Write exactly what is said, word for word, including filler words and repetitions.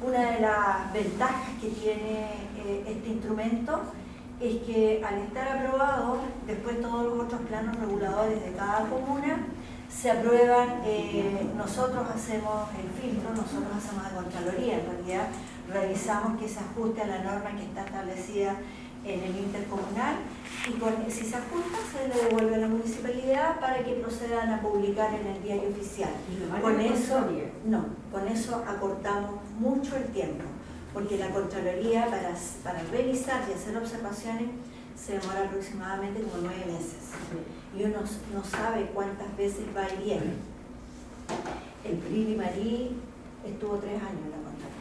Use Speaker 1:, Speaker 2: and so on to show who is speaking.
Speaker 1: Una de las ventajas que tiene eh, este instrumento es que al estar aprobado, después todos los otros planos reguladores de cada comuna se aprueban, eh, nosotros hacemos el filtro, nosotros hacemos la Contraloría, en realidad revisamos que se ajuste a la norma que está establecida en el intercomunal y con, si se ajusta se le devuelve a la municipalidad para que procedan a publicar en el diario oficial. Con eso, no, con eso acortamos mucho el tiempo, porque la Contraloría para, para revisar y hacer observaciones se demora aproximadamente como nueve meses y uno no sabe cuántas veces va y viene. El P R I D I Marí estuvo tres años en la Contraloría.